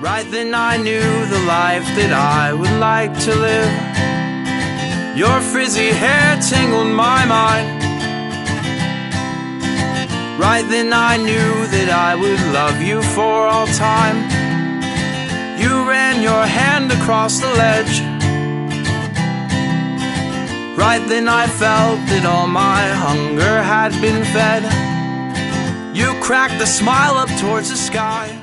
Right then I knew the life that I would like to live. Your frizzy hair tingled my mind. Right then I knew that I would love you for all time. You ran your hand across the ledge. Right then I felt that all my hunger had been fed. You cracked a smile up towards the sky.